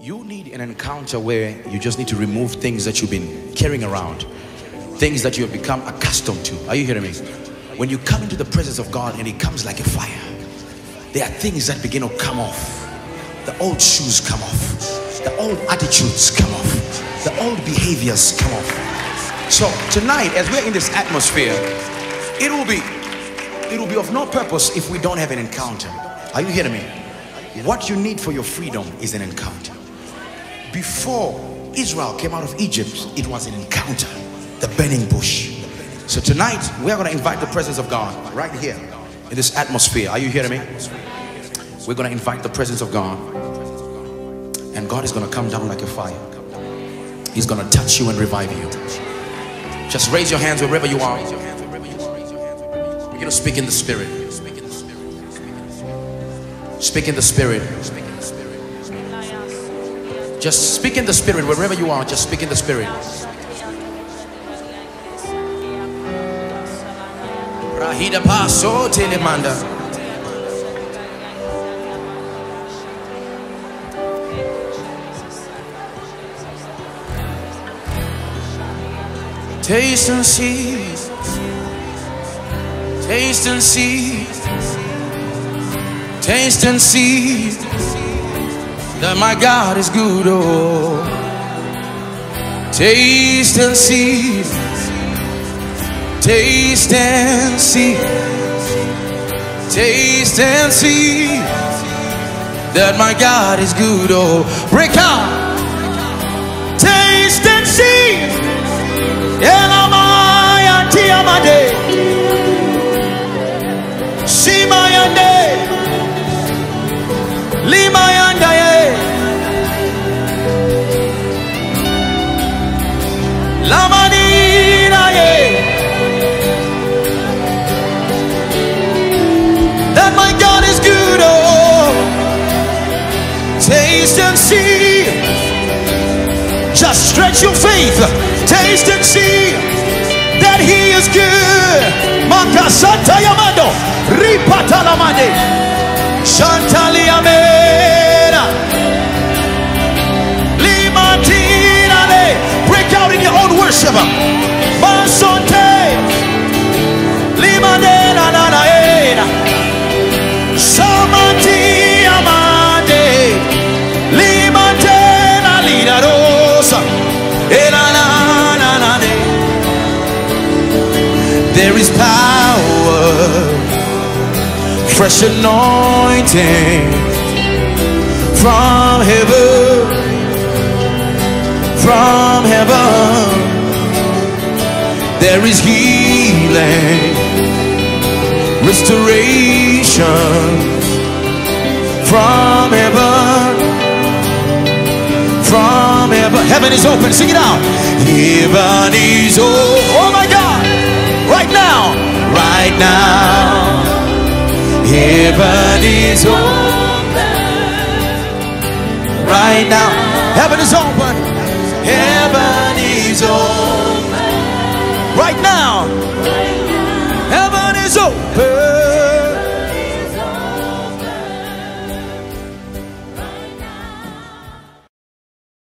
You need an encounter where you just need to remove things that you've been carrying around, things that you have become accustomed to. Are you hearing me? When you come into the presence of God and it comes like a fire, there are things that begin to come off. The old shoes come off, the old attitudes come off, the old behaviors come off. So tonight, as we're in this atmosphere, it will be of no purpose if we don't have an encounter. Are you hearing me? What you need for your freedom is an encounter. Before Israel came out of Egypt, it was an encounter, the burning bush. So tonight we are going to invite the presence of God right here in this atmosphere. Are you hearing me? We're going to invite the presence of God, and God is going to come down like a fire. He's going to touch you and revive you. Just raise your hands wherever you are. We're going to speak in the Spirit. Speak in the Spirit. Just speak in the Spirit wherever you are. Just speak in the Spirit. Rahida paso telemanda. Taste and see. Taste and see. Taste and see that my God is good. Oh, taste and see. Taste and see. Taste and see that my God is good. Oh, break out. Taste and see. Elamaya tiamade. Shimayande. Limayandaye. Lamaninaye. That my God is good. Oh, taste and see. Just stretch your faith. Taste and see that He is good. Makasanta yamando. Ripatalamande. Shantali amena. Limatinale. Break out in your own worship. Masonte. Limanena nanaena. Samanti amande. Limantena lidarosa. Elananane. There is power, fresh anointing from heaven, from heaven. There is healing, restoration from heaven, from heaven. Heaven is open, sing it out. Heaven is open. Oh my God, right now, right now. Heaven is open. Right now. Heaven is open. Heaven is open. Right now. Heaven is open.